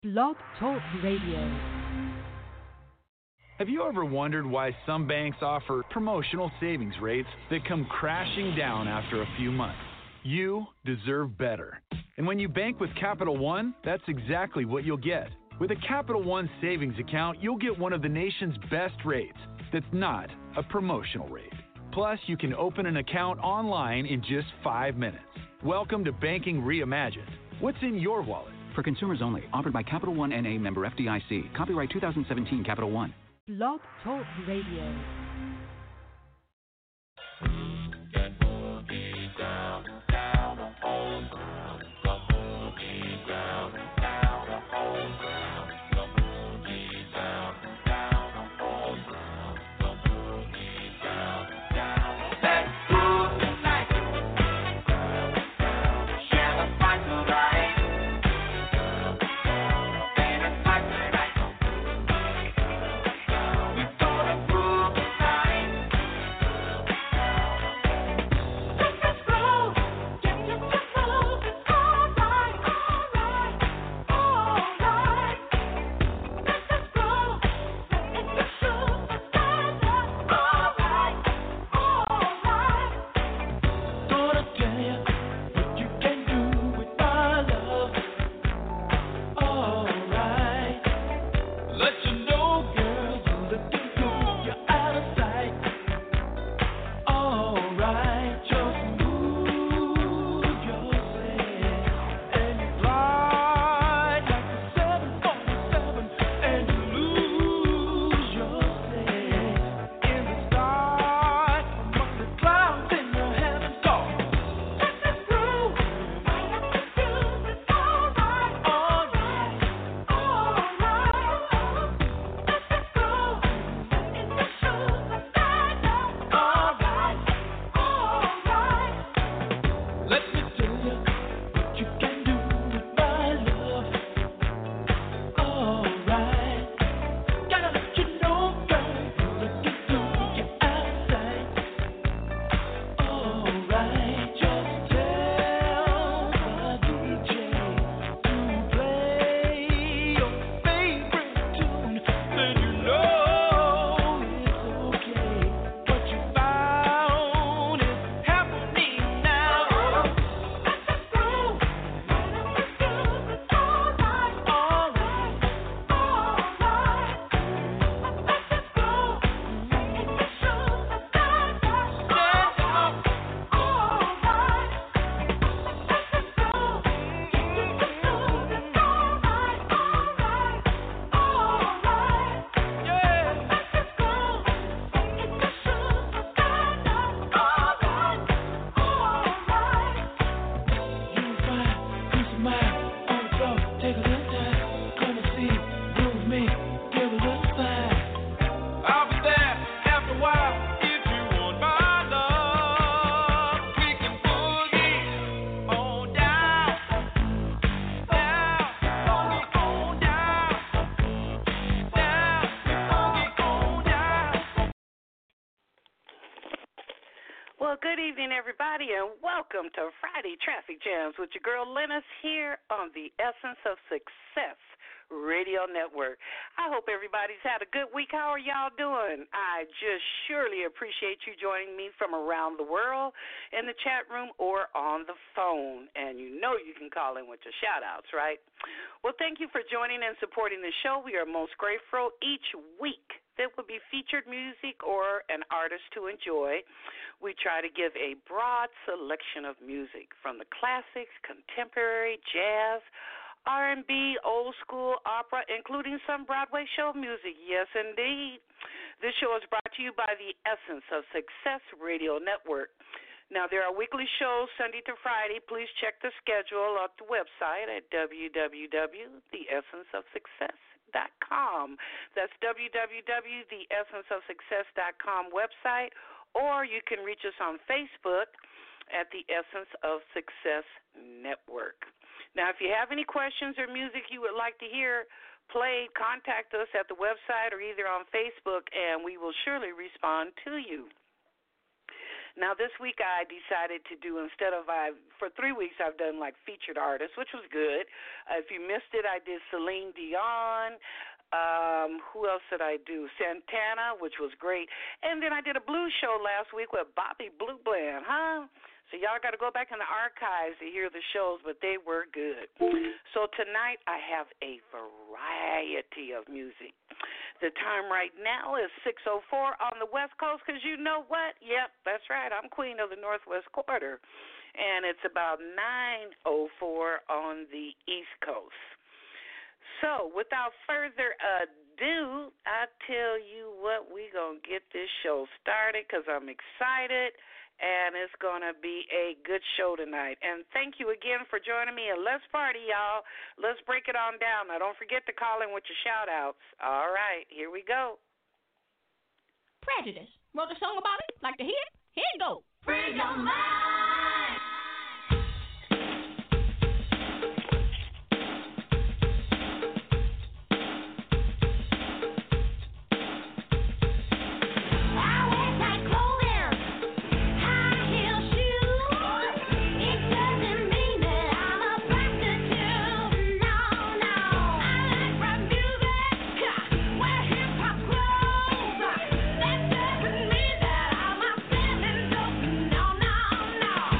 Blog Talk Radio. Have you ever wondered why some banks offer promotional savings rates that come crashing down after a few months? You deserve better. And when you bank with Capital One, that's exactly what you'll get. With a Capital One savings account, you'll get one of the nation's best rates that's not a promotional rate. Plus, you can open an account online in just 5 minutes. Welcome to Banking Reimagined. What's in your wallet? For consumers only. Offered by Capital One N.A. member FDIC. Copyright 2017 Capital One. Blog Talk Radio. Well, good evening, everybody, and welcome to Friday Traffic Jams with your girl Lennis here on the Essence of Success Radio Network. I hope everybody's had a good week. How are y'all doing? I just surely appreciate you joining me from around the world in the chat room or on the phone. And you know you can call in with your shout-outs, right? Well, thank you for joining and supporting the show. We are most grateful. Each week there will be featured music or an artist to enjoy. We try to give a broad selection of music from the classics, contemporary, jazz, R&B, old school, opera, including some Broadway show music. Yes, indeed. This show is brought to you by the Essence of Success Radio Network. Now, there are weekly shows Sunday through Friday. Please check the schedule at the website at www.theessenceofsuccess.com. That's www.theessenceofsuccess.com website, or you can reach us on Facebook at the Essence of Success Network. Now, if you have any questions or music you would like to hear played, contact us at the website or either on Facebook, and we will surely respond to you. Now, this week I decided to do, for 3 weeks I've done like featured artists, which was good. If you missed it, I did Celine Dion. Who else did I do? Santana, which was great. And then I did a blues show last week with Bobby Blue Bland, huh? So y'all got to go back in the archives to hear the shows, but they were good. So tonight I have a variety of music. The time right now is 6:04 on the West Coast, because you know what? Yep, that's right. I'm queen of the Northwest Quarter. And it's about 9:04 on the East Coast. So, without further ado, I tell you what, we're going to get this show started because I'm excited, and it's going to be a good show tonight. And thank you again for joining me, and let's party, y'all. Let's break it on down. Now, don't forget to call in with your shout-outs. All right, here we go. Prejudice. Wrote a song about it? Like to hear it? Here you go. Free your mind. No.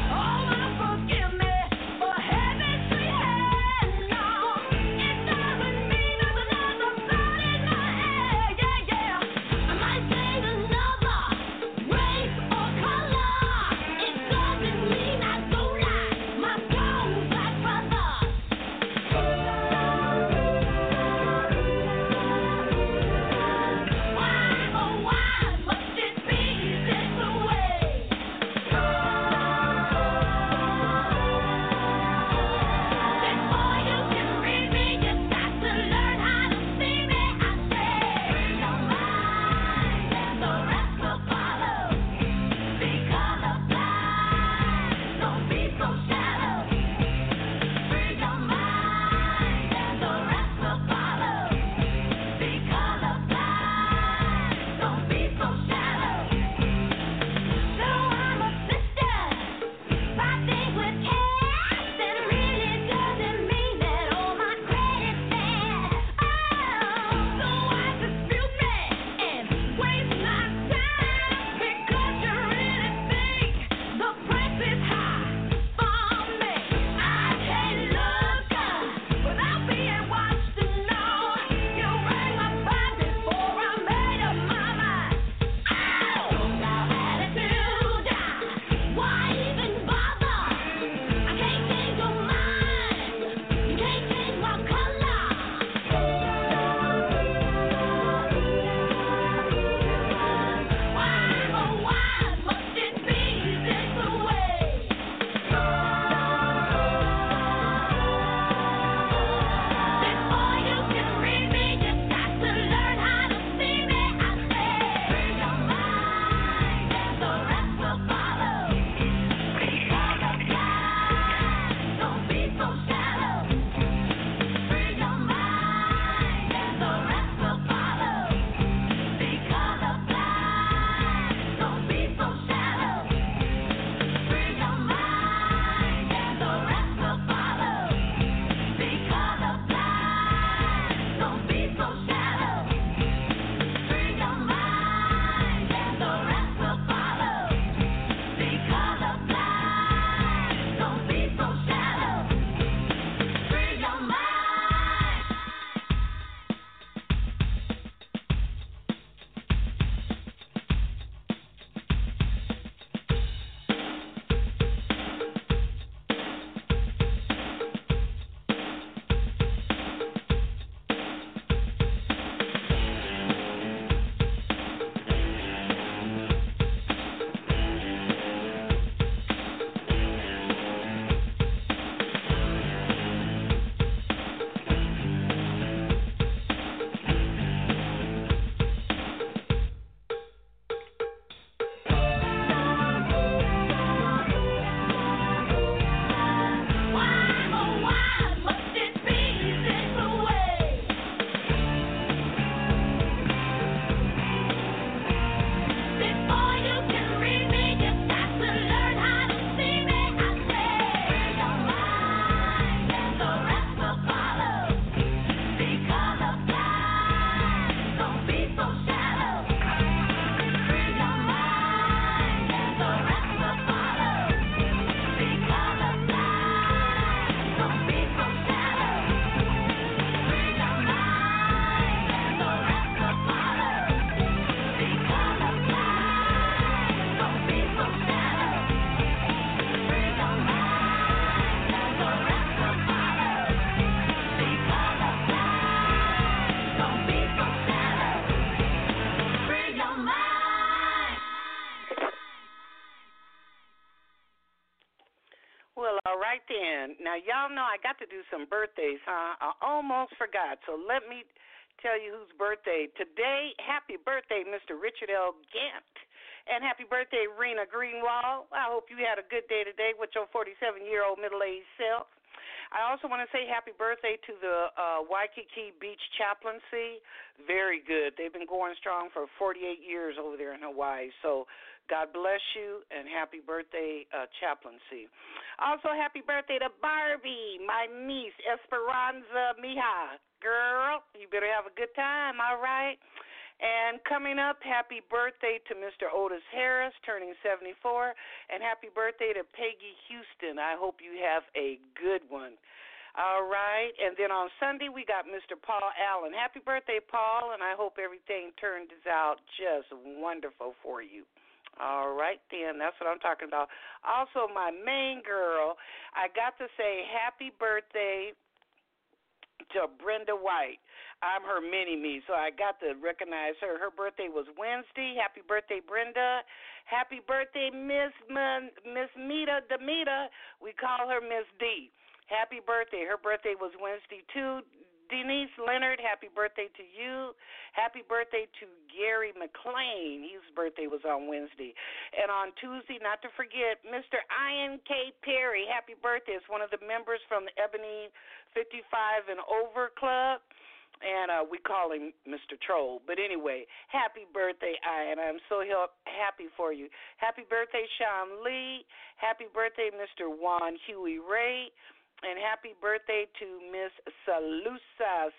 And now y'all know I got to do some birthdays, huh? I almost forgot. So let me tell you whose birthday. Today, happy birthday, Mr. Richard L. Gant. And happy birthday, Rena Greenwald. I hope you had a good day today with your 47-year-old middle-aged self. I also want to say happy birthday to the Waikiki Beach Chaplaincy. Very good. They've been going strong for 48 years over there in Hawaii. So God bless you, and happy birthday, Chaplaincy. Also, happy birthday to Barbie, my niece, Esperanza Mija. Girl, you better have a good time, all right? And coming up, happy birthday to Mr. Otis Harris, turning 74, and happy birthday to Peggy Houston. I hope you have a good one. All right, and then on Sunday, we got Mr. Paul Allen. Happy birthday, Paul, and I hope everything turns out just wonderful for you. All right, then, that's what I'm talking about. Also, my main girl, I got to say happy birthday to Brenda White. I'm her mini-me, so I got to recognize her. Her birthday was Wednesday. Happy birthday, Brenda. Happy birthday, Miss Mita Demita. We call her Miss D. Happy birthday. Her birthday was Wednesday, too. Denise Leonard, happy birthday to you. Happy birthday to Gary McLean. His birthday was on Wednesday. And on Tuesday, not to forget, Mr. Ian K. Perry, happy birthday. It's one of the members from the Ebony 55 and Over Club. And we call him Mr. Troll. But anyway, happy birthday, Ian. I'm so happy for you. Happy birthday, Sean Lee. Happy birthday, Mr. Juan Huey Ray. And happy birthday to Miss Salunza.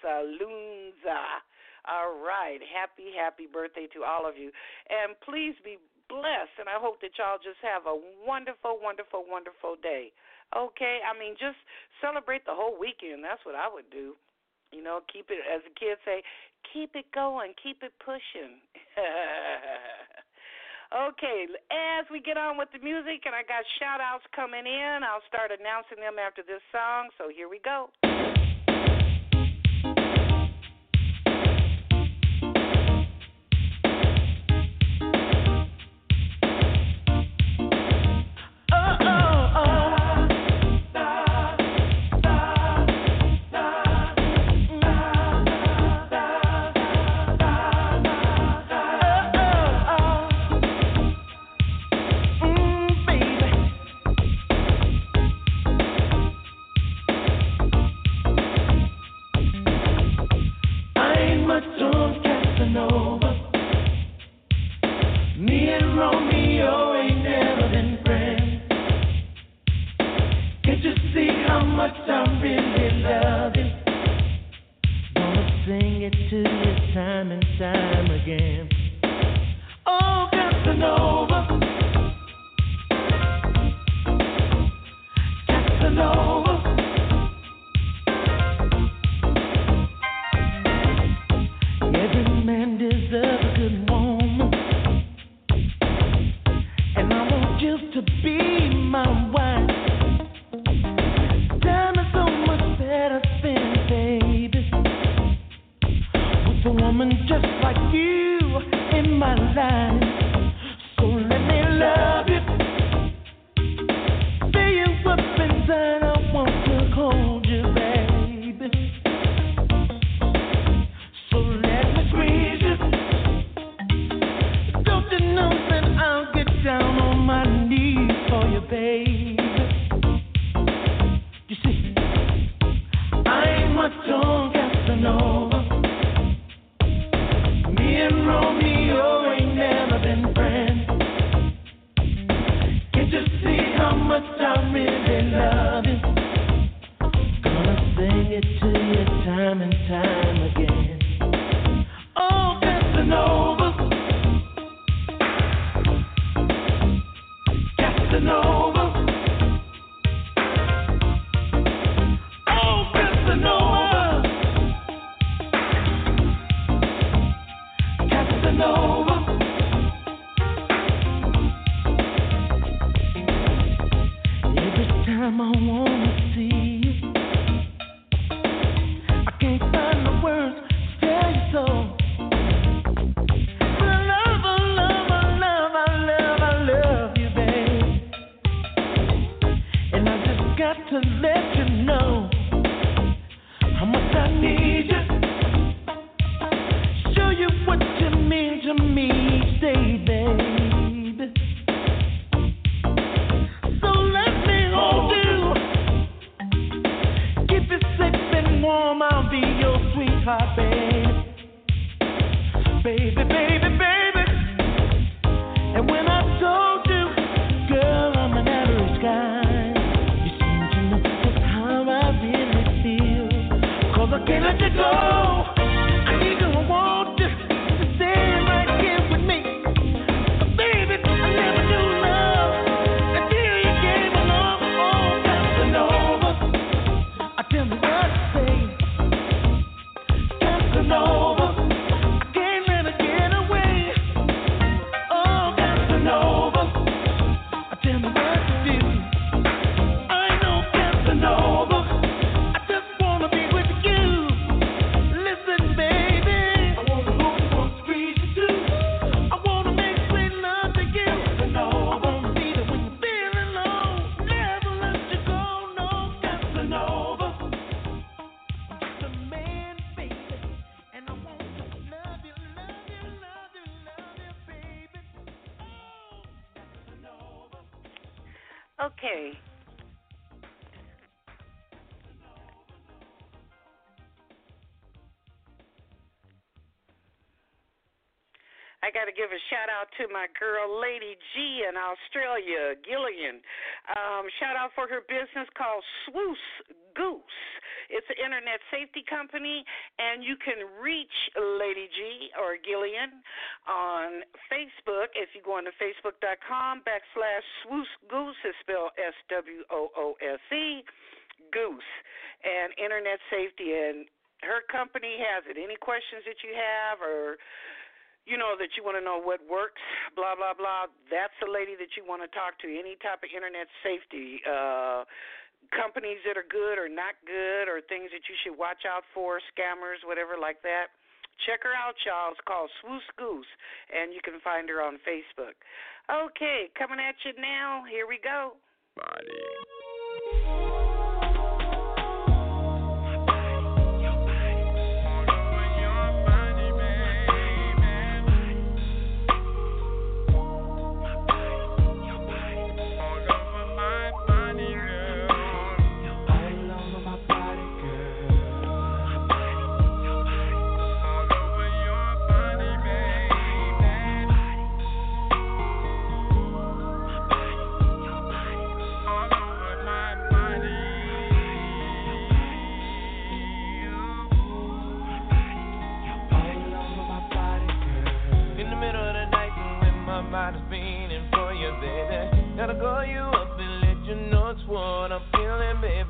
All right. Happy birthday to all of you. And please be blessed. And I hope that y'all just have a wonderful, wonderful, wonderful day. Okay? I mean, just celebrate the whole weekend. That's what I would do. You know, keep it, as the kids say, keep it going, keep it pushing. Okay, as we get on with the music, and I got shout-outs coming in, I'll start announcing them after this song, so here we go. Romeo ain't never baby, baby, baby. And when I told you, girl, I'm an average guy, you seem to know just how I really feel. 'Cause I can't let you go. I need you, I want you to stay right here with me. But baby, I never knew love until you came along. Oh, Casanova, I tell me what to say. Casanova, I can't let her get away. Oh, Casanova, I tell me what to do. I know Casanova, I just wanna be with you. Listen, baby, I wanna hold you, wanna squeeze you too. I wanna make sweet love to you. Casanova, I wanna be there when you're feeling low. Never let you go, no, Casanova. I'm just a man, baby, and I want to love you, love you, love you, love you, baby. Oh, Casanova. Okay. I got to give a shout out to my girl, Lady G in Australia, Gillian. Shout out for her business called Swoos Goose. It's an internet safety company, and you can reach Lady G or Gillian on Facebook. If you go on to facebook.com/Swoos Goose, it's spelled SWOOSE, Goose, and internet safety. And her company has it. Any questions that you have, or you know, that you want to know what works, blah, blah, blah, that's the lady that you want to talk to. Any type of internet safety, companies that are good or not good, or things that you should watch out for, scammers, whatever like that. Check her out, y'all. It's called Swoos Goose, and you can find her on Facebook. Okay, coming at you now. Here we go. Body's beating for you, baby. Gotta call you up and let you know it's what I'm feeling, baby.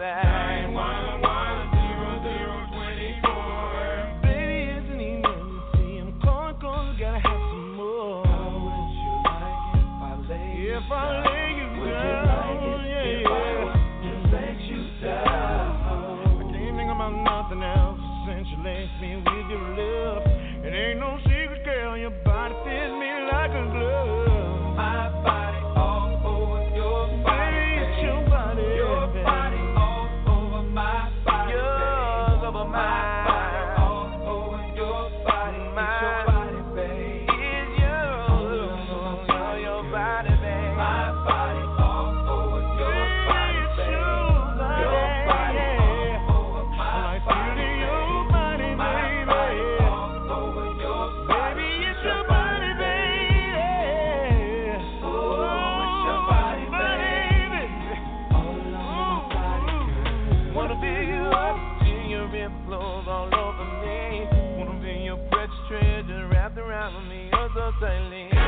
911-0024. Baby, it's an emergency. I'm calling 'cause I gotta have some more. How would you like it if I lay you down? If I lay you down, would you like it if I was to let you down? I can't think about nothing else since you left me with your love. It ain't no secret, girl, your body fits me like a glove. My body all over your body. Baby, it's your body. Your body all over my body. Yours over my body all over your body. It's your body, babe. It's yours over your body, babe. My body all over your body, babe. Your body all over my body. Your body, baby. Around me, oh so tightly. I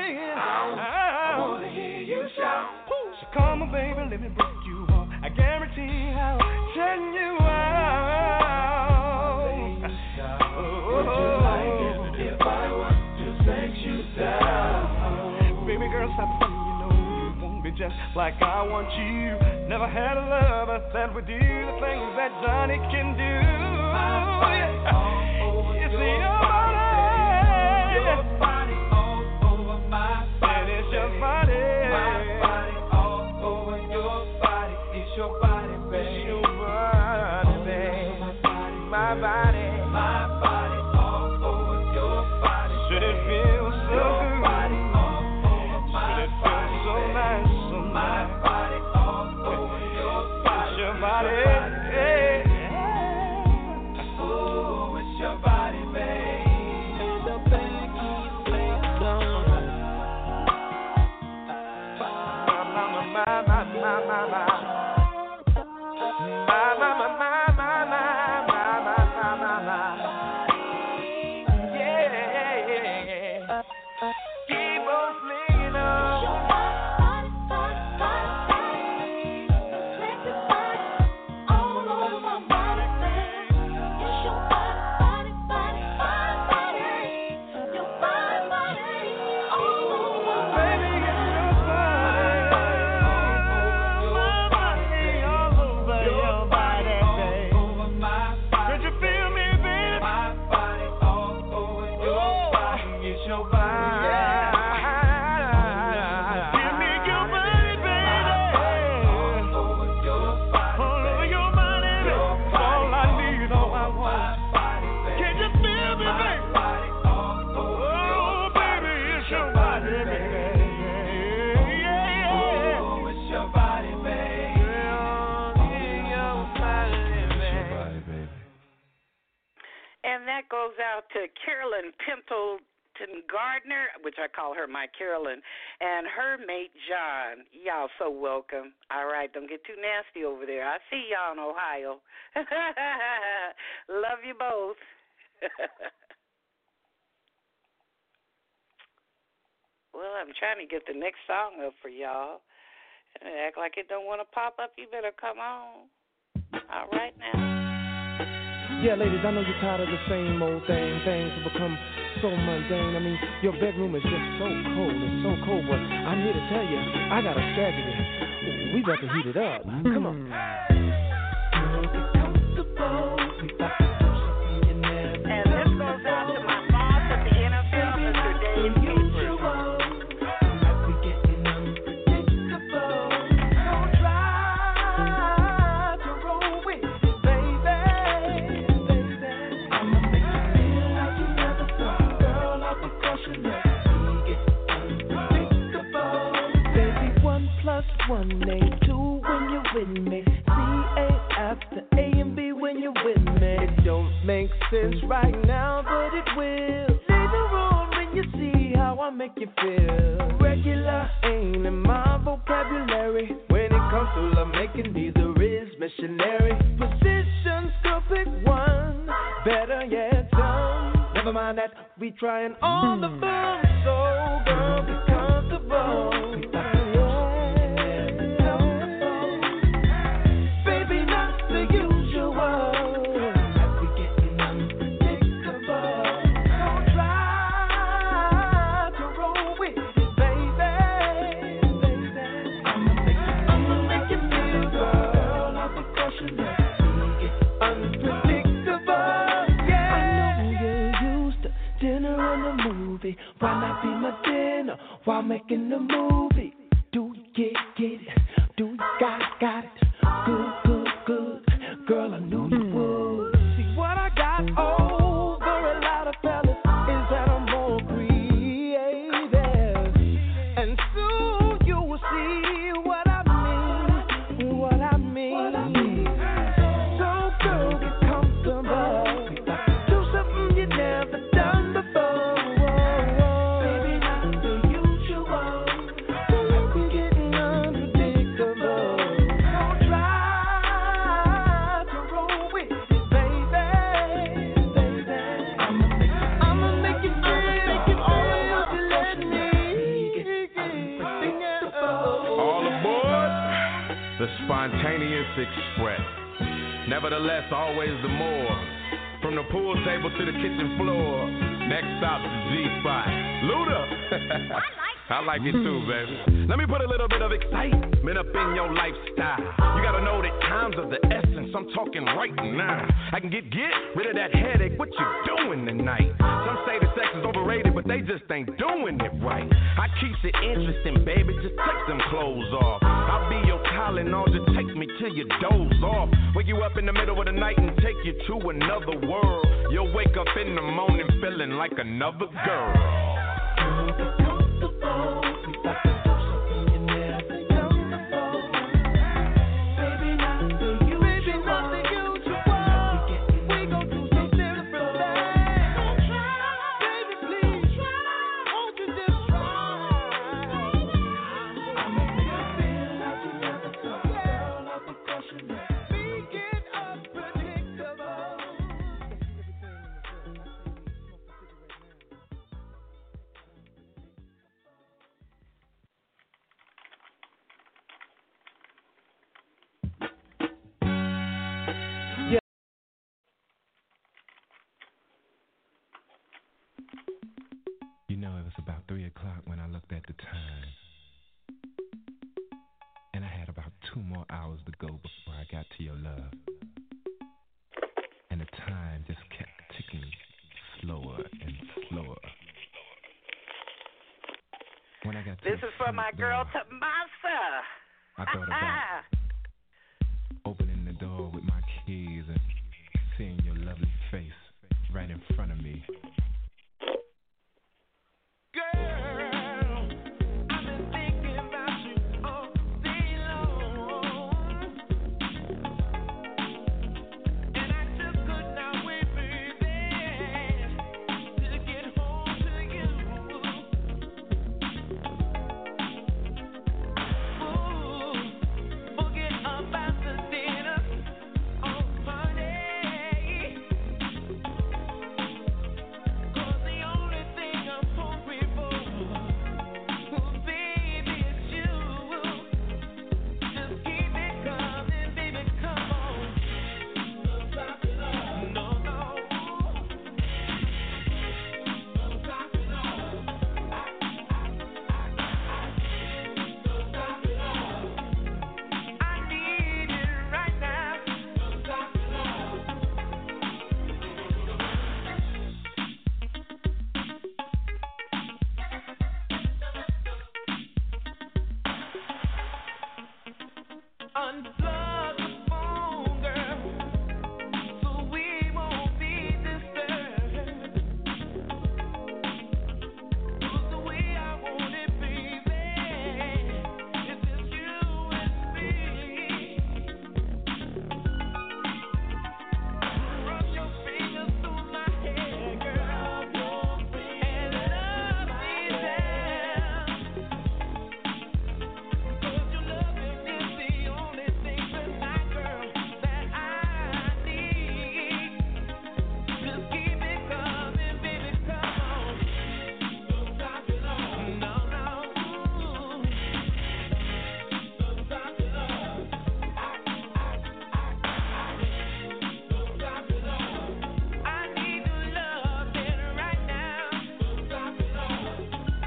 wanna hear you shout. So come on, baby, let me break you off. I guarantee I'll turn you out. Would you like it if I was to sex you down? Baby girl, stop funny, you know you want me just like I want you. Never had a lover that would do the things that Johnny can do. It's your body. Your body all over my body. It's your body. My body all over your body. It's your body, babe. It's your body, babe. My body. My body all over your body. Should it feel so good? Your body all over my body. Should it feel so nice? So my body all over your body. It's your body. Hey. Oh, it's your body. Give me your body, baby. All over your body, baby. All I need, all I want. Can you feel me, baby? Oh, baby, it's your body, baby. Oh, it's your body, baby. It's your body, baby. And that goes out to Carolyn Pimpleton Gardner, which I call her my Carolyn, and her mate John. Y'all so welcome. All right, don't get too nasty over there. I see y'all in Ohio. Love you both. Well, I'm trying to get the next song up for y'all. Act like it don't want to pop up. You better come on. All right now. Yeah, ladies, I know you're tired of the same old thing. Things have become so mundane. I mean, your bedroom is just so cold. It's so cold, but I'm here to tell you, I got a strategy. We got to heat it up. Come on. And this goes out to my boss at the NFL, Mr. Dave Cooper. One ain't two when you're with me. C ain't after A and B when you're with me. It don't make sense right now, but it will later on when you see how I make you feel. Regular ain't in my vocabulary. When it comes to love making, neither is missionary. Positions, girl, pick one. Better yet, some. Never mind that, we trying all the fun. So, girl, be comfortable. Why not be my dinner while making the movie? Do you get it? Do you got it? Good. Girl, I knew you would. See what I got over a lot of fellas is that I'm more creative. And soon you will see what I mean. So girl, get comfortable. Do something you never done before. Spontaneous Express. Nevertheless, always the more. From the pool table to the kitchen floor. Next stop, the G-Spot. Luda! I like it too, baby. Let me put a little bit of excitement up in your lifestyle. You gotta know that time's of the essence. I'm talking right now. I can get rid of that headache. What you doing tonight? Some say the sex is overrated, but they just ain't doing it right. I keeps it interesting, baby. Just take them clothes off. I'll be your Tylenol. Just take me till you doze off. Wake you up in the middle of the night and take you to another world. You'll wake up in the morning feeling like another girl. You know, it was about 3 o'clock when I looked at the time. And I had about 2 more hours to go before I got to your love. And the time just kept ticking slower and slower. When I got This is for my girl Tomasa. I thought about opening the door with my keys and seeing your lovely face right in front of me. Girl, I've been thinking about you all day long, and I just could not wait, baby, to get home to you. Ooh, forget about the dinner on Monday, 'cause the only thing I'm hungry for, oh baby, it's you. Just keep it coming, baby, come on. Don't stop it all. No, no. Don't stop it all. Don't stop it all. I need it right now. Don't stop it all. Unplug the phone, girl, so we won't be disturbed. 'Cause the way I want it, baby, is just you and me. Run your fingers through my hair, girl, and love me down. 'Cause your loving is the only thing tonight, girl, that I need. Just keep it coming, baby, come on. Don't stop it all. No, no. Don't stop it all. Don't stop it all. I need your loving right now. Don't stop it all.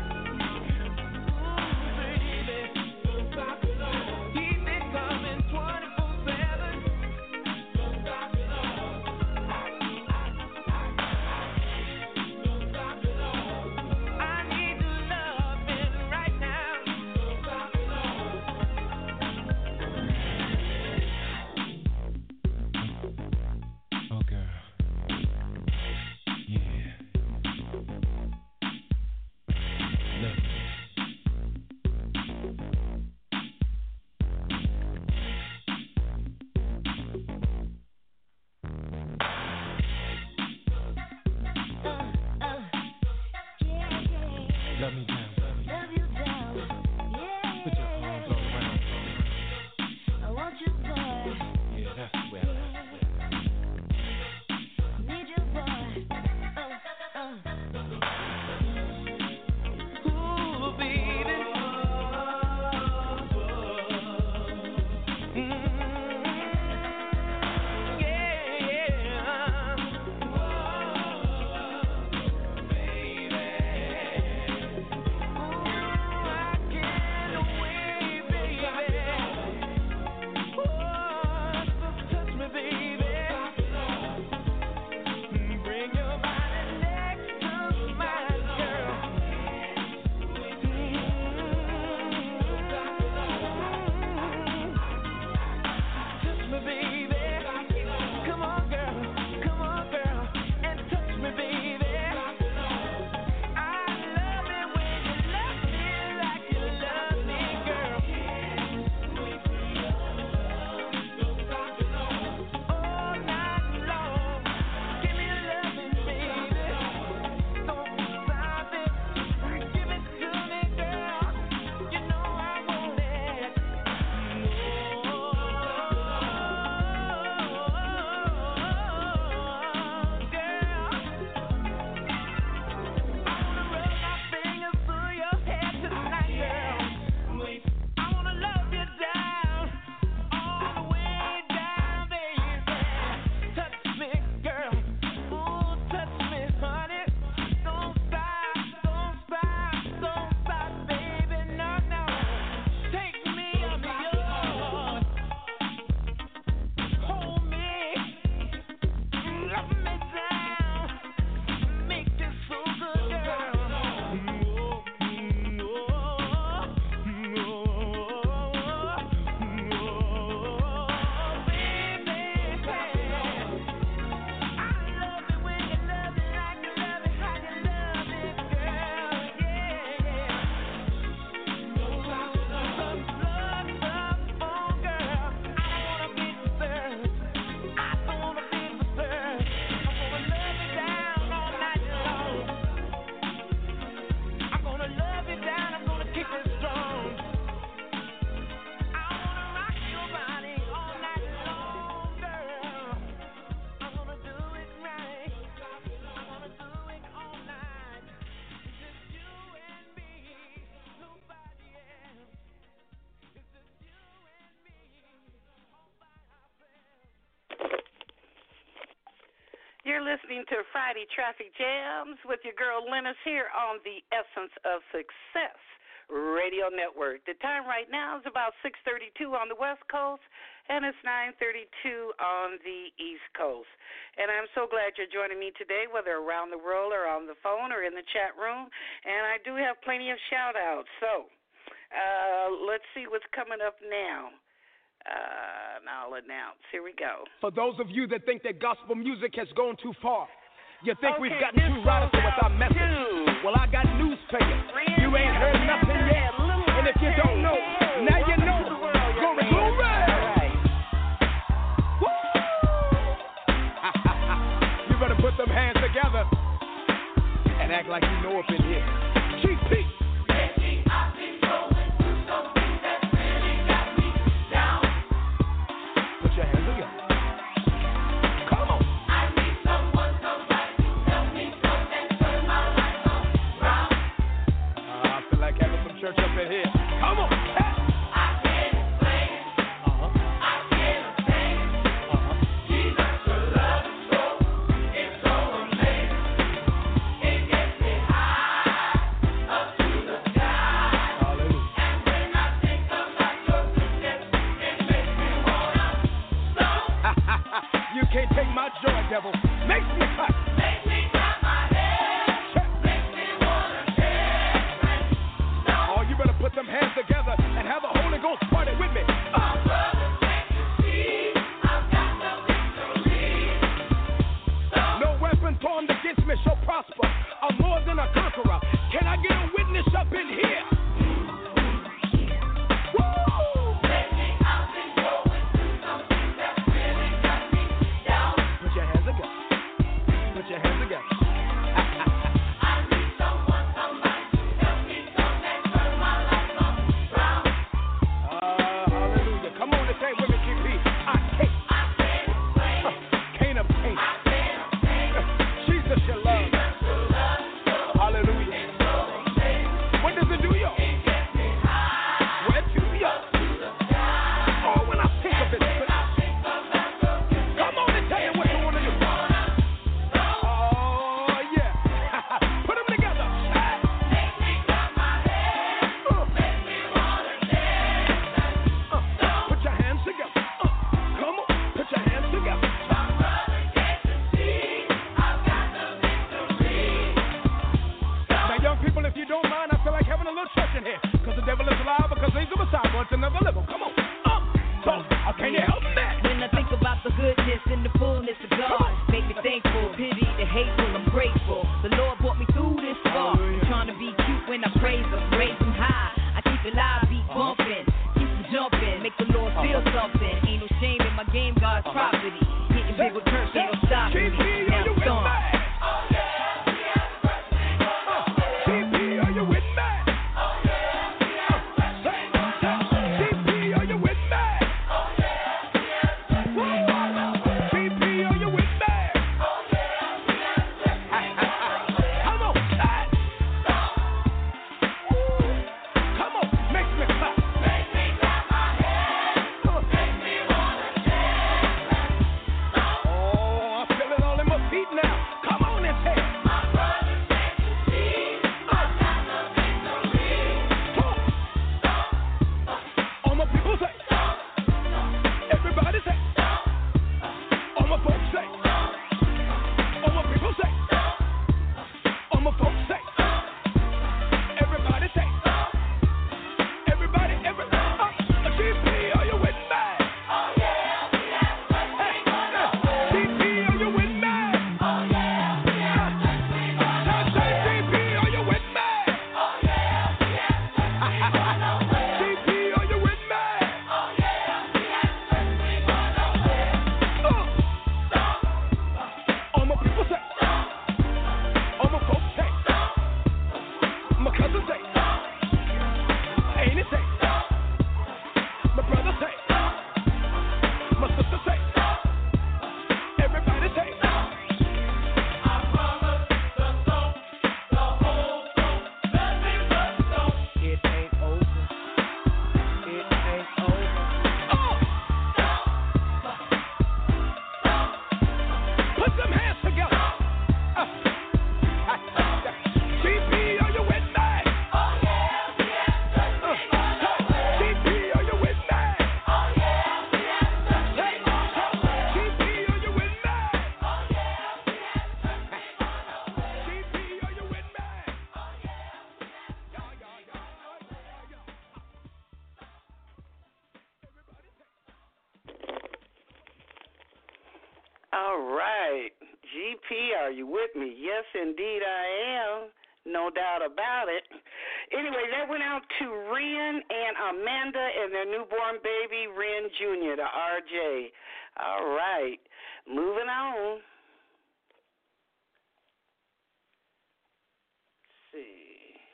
Ooh, baby, don't stop it all. Keep it coming 24/7. Don't stop it all. Don't stop it all. I need your loving right now. Don't stop it all. Oh, girl. Yeah. Love me. Love me down, baby. Love you down, yeah. Put your arms all around me. I want you, boy. Yeah, that's where I Need you, boy. Ooh, baby. Yeah. listening to Friday Traffic Jams with your girl Lennis here on the Essence of Success Radio Network. The time right now is about 6:32 on the West Coast, and it's 9:32 on the East Coast. And I'm so glad you're joining me today, whether around the world or on the phone or in the chat room. And I do have plenty of shout-outs. So let's see what's coming up now. I'll announce. Here we go. For those of you that think that gospel music has gone too far, you think Okay, we've gotten too radical with our message. Well, I got news for you. You ain't heard nothing yet. And if you don't know, now you know. Glory, glory. You better put them hands together and act like you know up in here. GP. Put your hands together. Come on. I need someone, somebody to help me come and turn my life around. I feel like having some church up in here. Come on. Hey. I can't explain. I can't explain. Jesus, your love is so, it's so amazing. It gets me high up to All right. GP, are you with me? Yes, indeed I am. No doubt about it. Anyway, that went out to Ren and Amanda and their newborn baby, Ren Jr., the RJ. All right. Moving on. Let's see.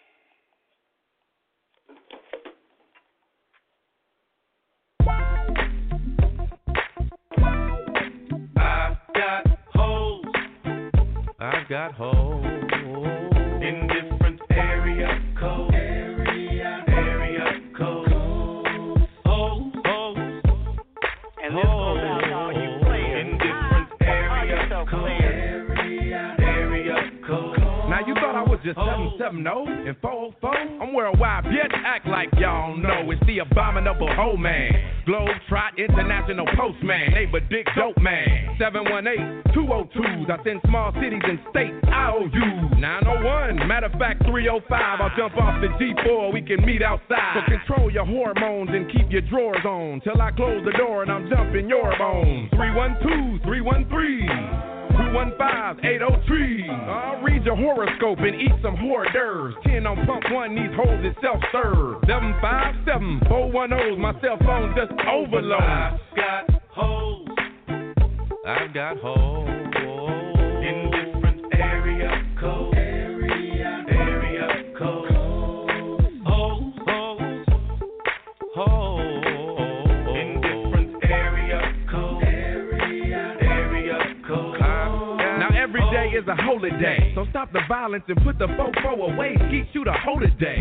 I've got holes in different area codes. Area codes. Holes. And this goes out to all you players. In different area codes. Area codes. Now you thought I was just 770 and 404? I'm worldwide, bitch. Act like y'all know it's the abominable hoe man. Globetrot International Postman, neighbor Dick Dope Man. 718-202s. I send small cities and states IOU. 901, matter of fact 305. I'll jump off the G4, we can meet outside. So control your hormones and keep your drawers on till I close the door and I'm jumping your bones. 312-313. 215-803. I'll read your horoscope and eat some hors d'oeuvres. 10 on pump 1, these hoes is self-serve. 757-410's my cell phone just overload. I've got hoes. I've got hoes. In different area codes. Area codes. Hoes. In different area codes. Area codes. Every day is a holiday, so stop the violence and put the fofo away. Skeet shoot a hoe today.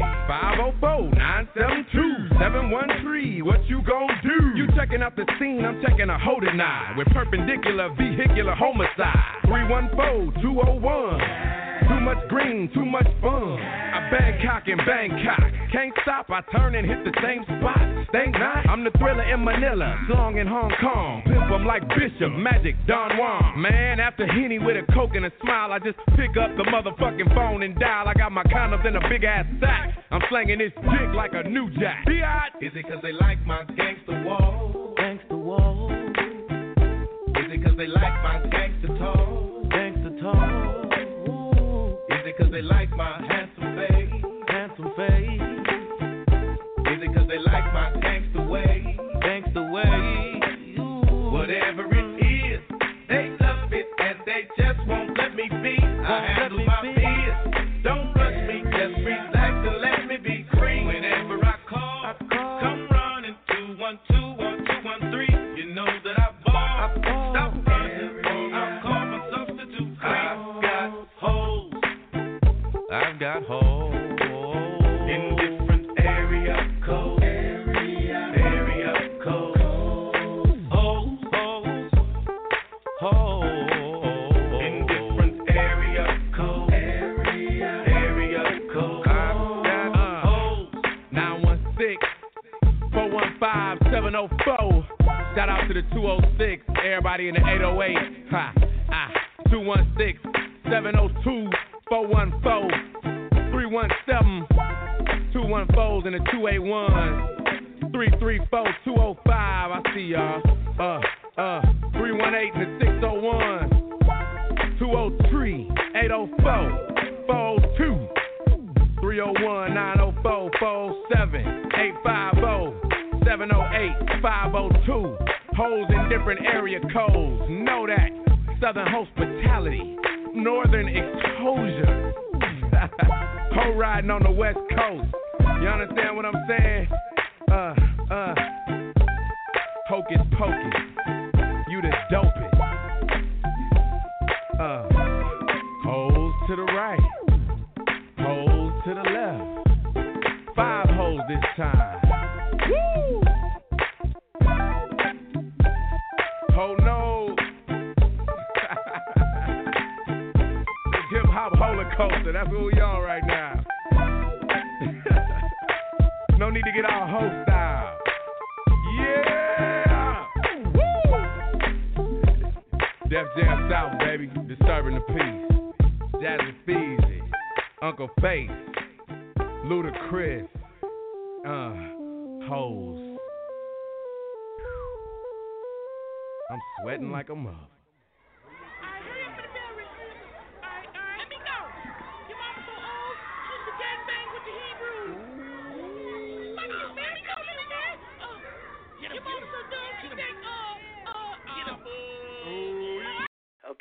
504-972-713. What you gon' do? You checking out the scene, I'm checking a hoe tonight with perpendicular vehicular homicide. 314-201. Too much green, too much fun. I Bangkok and Bangkok. Can't stop, I turn and hit the same spot. Think not? I'm the thriller in Manila, slong in Hong Kong. Pimp 'em like Bishop, Magic, Don Juan. Man, after Henny with a coke and a smile, I just pick up the motherfucking phone and dial. I got my condoms in a big ass sack. I'm slanging this dick like a new jack. Is it cause they like my gangster wall? Gangster wall. Is it cause they like my gangster talk? Gangster talk. Is it cause they like my handsome face? Handsome face. Is it cause they like my gangster way? Gangster way. Whatever it is, they love it and they just won't let me be. I handle my biz. Don't rush me, just relax and let me be free. Whenever I call, come running 212 or 213. You know that I ball. Stop running, I'll call my substitute free. I've got hoes in different area codes. Area codes. Hoes in different area codes. Area codes. I've got hoes. 916-415-704. Shout out to the 206. Everybody in the 808. 216-702. 414, 317, 214s and the 281, 334, 205. I see y'all. 318 and the 601, 203, 804, 402, 301, 904, 407, 850, 708, 502. Hoes in different area codes. Know that. Southern hospitality. Northern exposure. Ho riding on the West Coast. You understand what I'm saying? Hocus pocus. You the dopest. Hoes to the right. Hoes to the left. 5 hoes this time. Woo! Ho no. Hip-hop holocaust, that's what we on right now. No need to get all hostile. Yeah! Woo! Def Jam South, baby. Disturbing the peace. Jazzy Feezy. Uncle Face. Ludacris. Hoes. I'm sweating like a mother.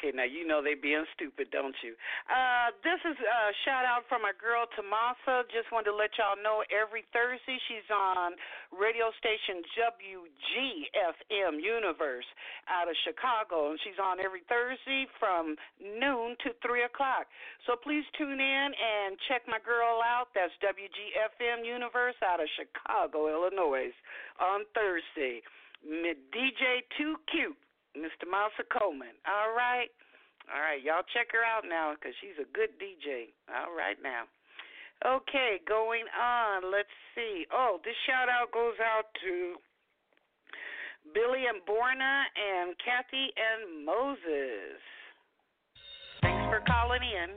Okay, now you know they being stupid, don't you? This is a shout-out from my girl, Tomasa. Just wanted to let y'all know every Thursday she's on radio station WGFM Universe out of Chicago, and she's on every Thursday from noon to 3 o'clock. So please tune in and check my girl out. That's WGFM Universe out of Chicago, Illinois, on Thursday. DJ 2 Cute. Mr. Mousa Coleman. All right, y'all check her out now because she's a good DJ. All right now. Okay, going on. Let's see. Oh, this shout-out goes out to Billy and Borna and Kathy and Moses. Thanks for calling in.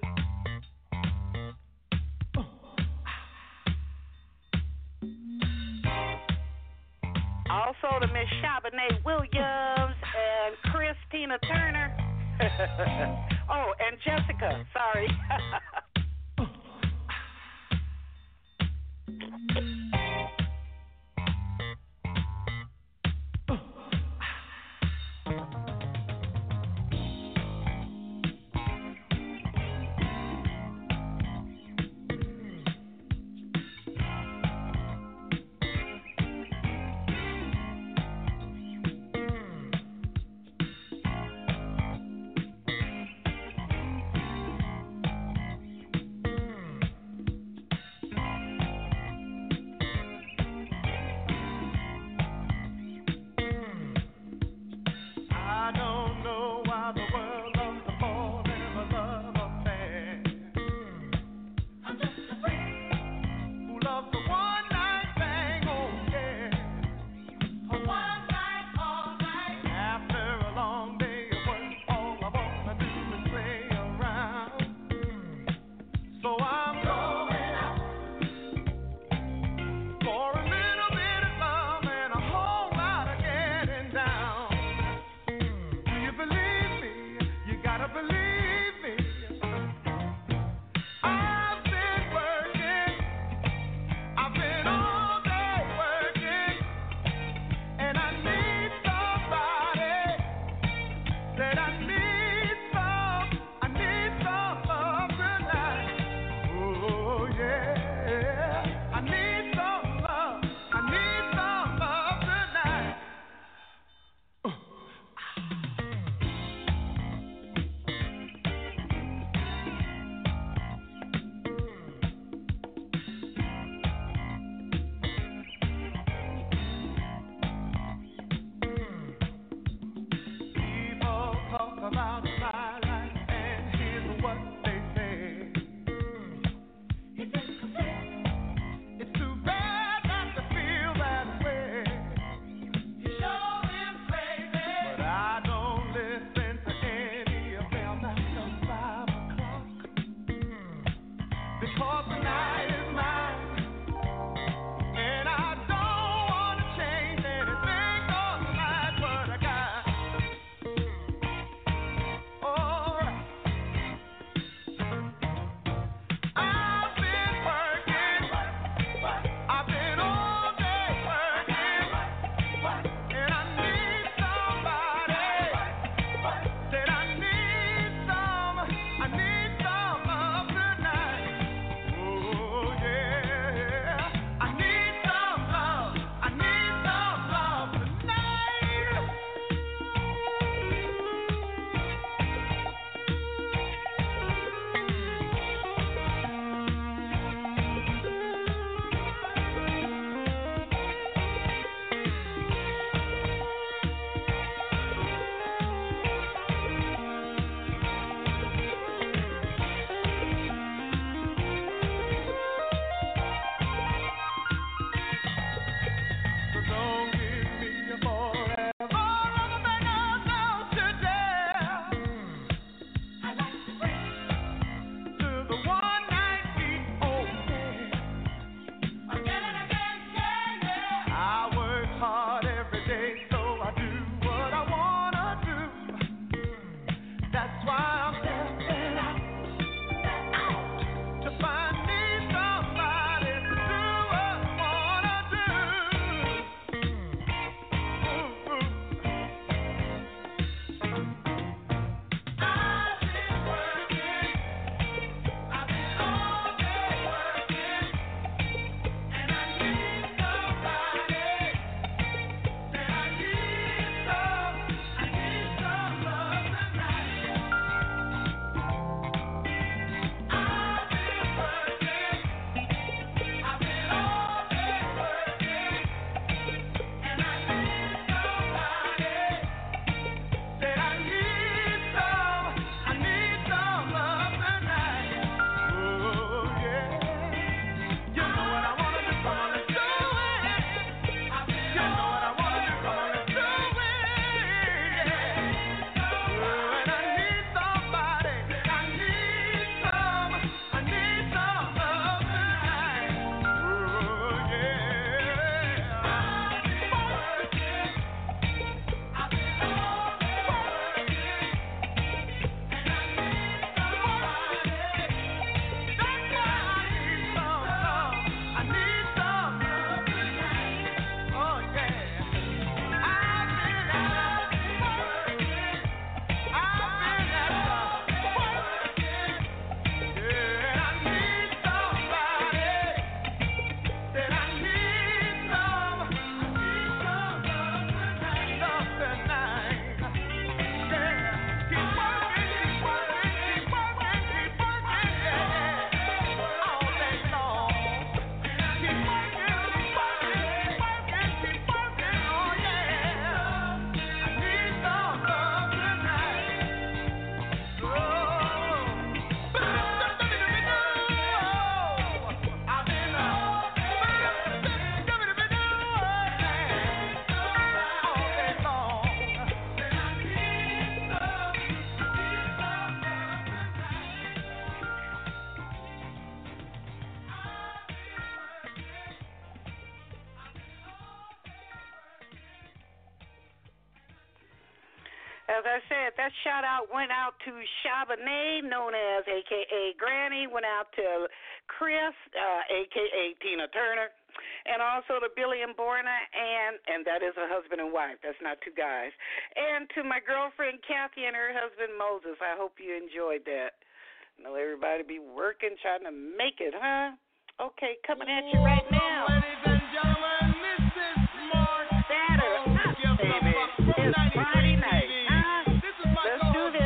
Also to Miss Chabonnet Williams and Christina Turner. Oh, and Jessica. Sorry. As I said, that shout out went out to Chabonnet, known as a.k.a. Granny, went out to Chris, a.k.a. Tina Turner, and also to Billy and Borna, and that is a husband and wife. That's not two guys. And to my girlfriend Kathy and her husband Moses. I hope you enjoyed that. I know everybody be working, trying to make it, huh? Okay, coming at you right now. Ladies and gentlemen, this is Mark. Saturday, baby. It's Friday night. Let's do this.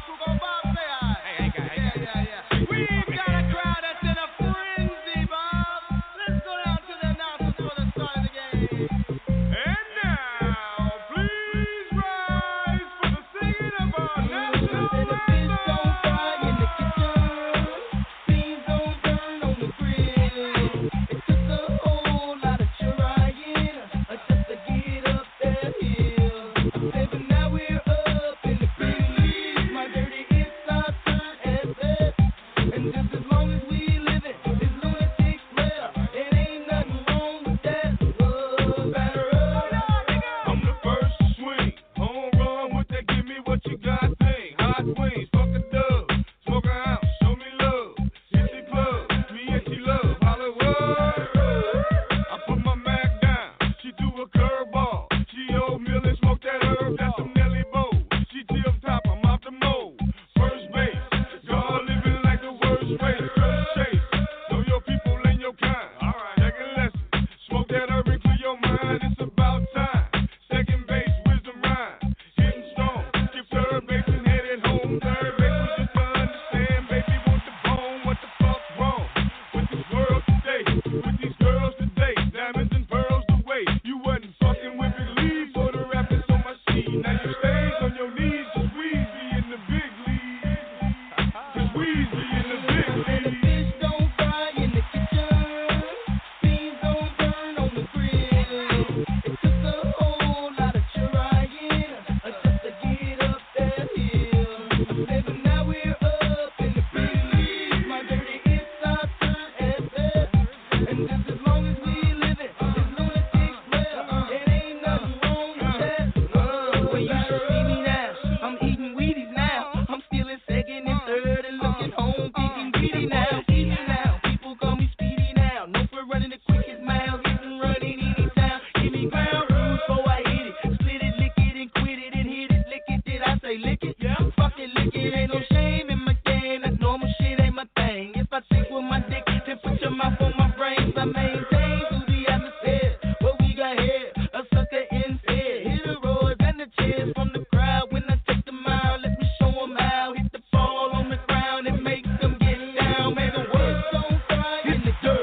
We got a crowd that's in a frenzy, Bob. Let's go down to the announcers for the start of the game. And now, please rise for the singing of our national anthem. In the kitchen, beans don't burn on the grill. It took a whole lot of trying just to get up that hill. But now we're up in the big leagues. My dirty inside turn SF. And just as long as we live it, it's lunatics well. It ain't nothing wrong with that. Batter up. I'm the first to swing. Home run with that give me what you got thing. Hot wings, fuck a dub. Smoke a house, show me love. Hit the plug, me and she love. Hollywood. I put my Mac down. She threw a curveball. She oatmeal and smoked that herb. That's some Nelly Bow. She tip top, I'm off the mold. First base, y'all living like the worst race. First chase, know your people and your kind. Alright, second lesson, smoke that herb and clear your mind. It's about time. Second base, wisdom rhyme. Hitting strong, skip third base and headed home. Third base was just to understand, baby, want the bone. What the fuck's wrong with this world today? With these girls today, diamonds and pearls the way. You wasn't fucking with Big League for the rappers on my seat. Now you stays on your knees, cause Weezy in the big league. Cause Weezy in the big league. Fish don't fry in the kitchen. Beans don't burn on the grill. It took a whole lot of trying just to get up that hill. But now we're up in the big leagues. My dirty inside turn SF. And just as long as we live it, it's lunatics well. It ain't nothing wrong with that. Well, you should see me now. I'm eating Wheaties now. I'm stealing second and third and looking home, getting greedy now. Easy now. People call me Speedy now. No for running the quickest miles, getting running anytime. Give me ground rules before I hit it. Split it, lick it, and quit it, and hit it, lick it. Did I say lick it? Yeah. Fuck it, lick it. Ain't no shame in my game. That's normal shit, ain't my thing. If I think with my dick, then put your mouth on my brains. I maintain through the atmosphere. What we got here, a sucker instead. Hit the roars and the cheers from the crowd when I take the mile. Let me show 'em how. Hit the ball on the ground and make them get down. Man, the words don't fry in the dirt.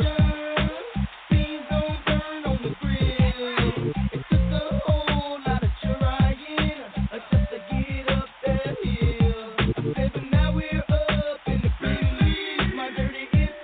Beans don't burn on the grill. It took a whole lot of trying just to get up that hill. But now we're up in the big leagues. My dirty inside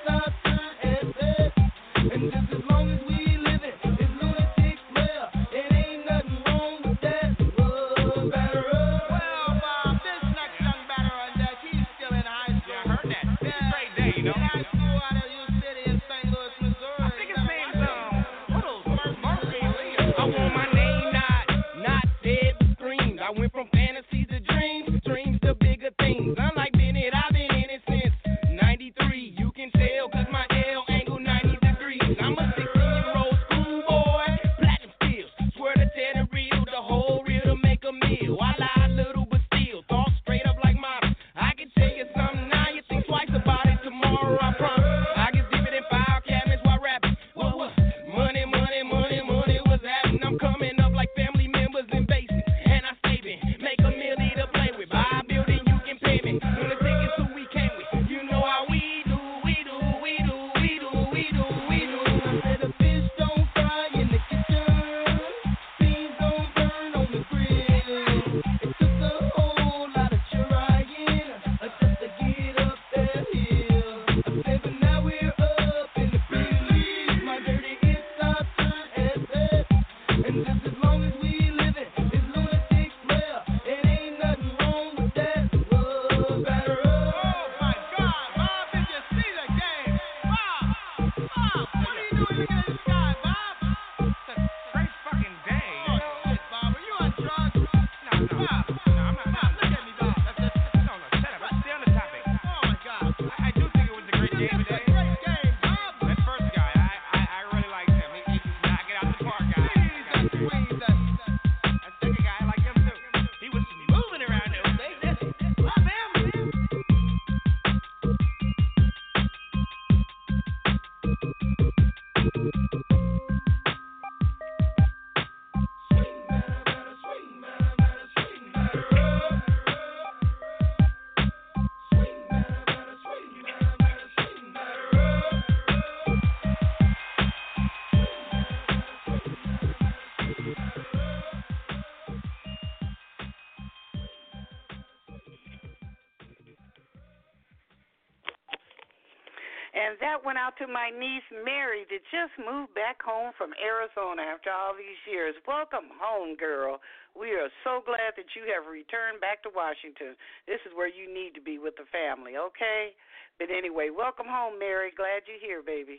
And that went out to my niece, Mary, that just moved back home from Arizona after all these years. Welcome home, girl. We are so glad that you have returned back to Washington. This is where you need to be with the family, okay? But anyway, welcome home, Mary. Glad you're here, baby.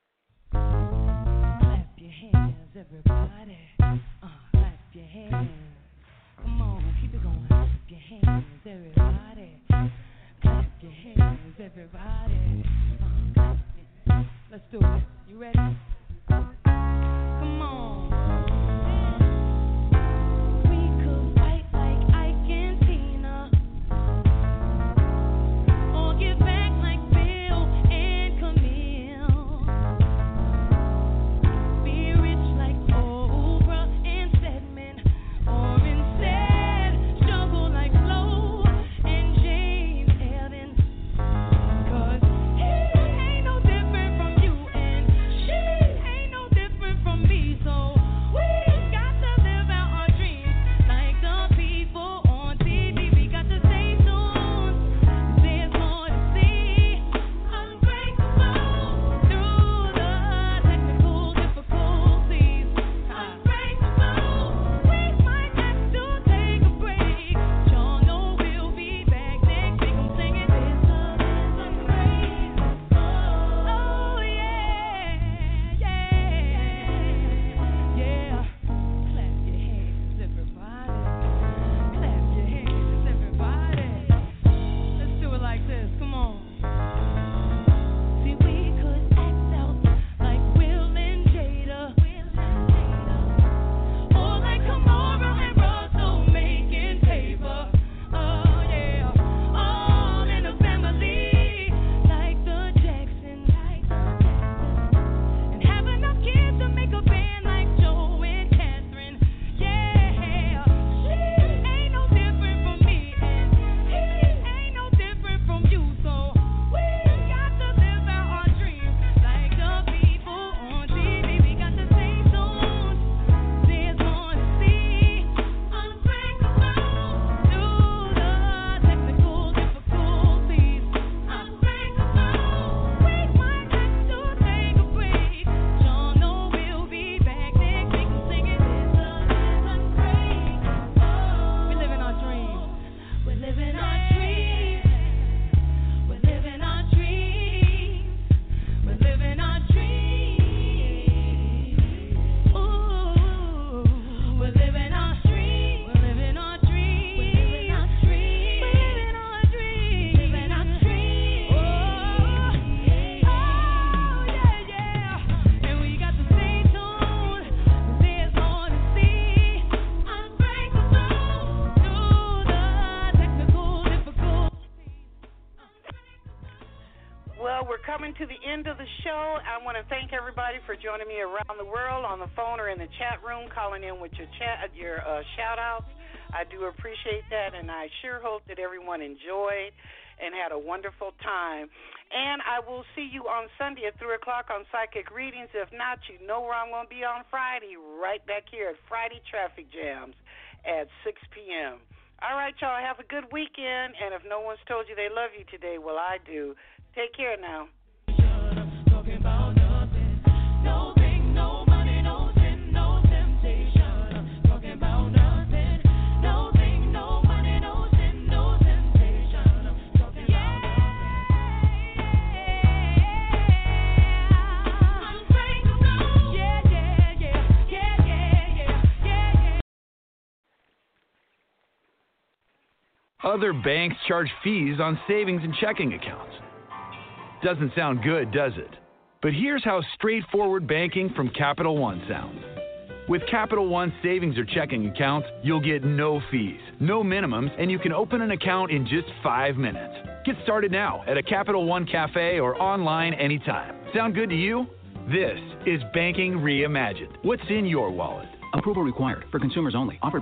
Clap your hands, everybody. Clap your hands. Come on, keep it going. Clap your hands, everybody. Clap your hands, everybody. Let's do it. You ready? Come on. We could fight like Ike and Tina, or give back like Bill and Camille. Be rich like Oprah and Stedman, or instead struggle like Flo and James Alden. 'Cause he ain't no different from you, and she ain't no different from me. So we got to live out our dreams like the people on TV. We got to stay tuned. There's more to see. Unbreakable through the technical difficulties. Unbreakable. We might have to take a break. Y'all know we'll be back next week. I'm singing this unbreakable. Oh yeah, yeah. Clap your hands, everybody. Clap your hands, everybody. Let's do it like this. Come on. See, we could act out like Will and Jada, or like Kamara and Russell making paper. Oh yeah, all in the family, like the Jacksons, and have enough kids to make a band like Joe and Catherine. Yeah, she ain't no different from me, and he ain't no different from you. So we got to live out our dreams like the people on TV. We got to stay tuned. There's more to see. Unbreakable through the technical difficulties. Unbreakable. We might have to take a break. Y'all know we'll be back next week. I'm singing this unbreakable. We're living our dreams. We're living our dreams. We're living our dreams. We're living our dreams. Ooh, we're living our dreams. We're living our dreams. We're living our dreams. We're living our dreams. Living our dreams. Oh yeah. And we got to stay tuned. There's more to see. Unbreakable through the technical difficulties. Well, we're coming to the end of the show. I want to thank everybody for joining me around the world on the phone or in the chat room, calling in with your shout-outs. I do appreciate that, and I sure hope that everyone enjoyed and had a wonderful time. And I will see you on Sunday at 3 o'clock on Psychic Readings. If not, you know where I'm going to be on Friday, right back here at Friday Traffic Jams at 6 p.m. All right, y'all, have a good weekend. And if no one's told you they love you today, well, I do. Take care now. Talking about nothing, no thing, no money, no sin, no temptation. Talking about nothing, no thing, no money, no sin, no temptation. Talking about unbreakable. Yeah. Other banks charge fees on savings and checking accounts. Doesn't sound good, does it? But here's how straightforward banking from Capital One sounds. With Capital One savings or checking accounts, you'll get no fees, no minimums, and you can open an account in just 5 minutes. Get started now at a Capital One cafe or online anytime. Sound good to you? This is Banking Reimagined. What's in your wallet? Approval required for consumers only. Offered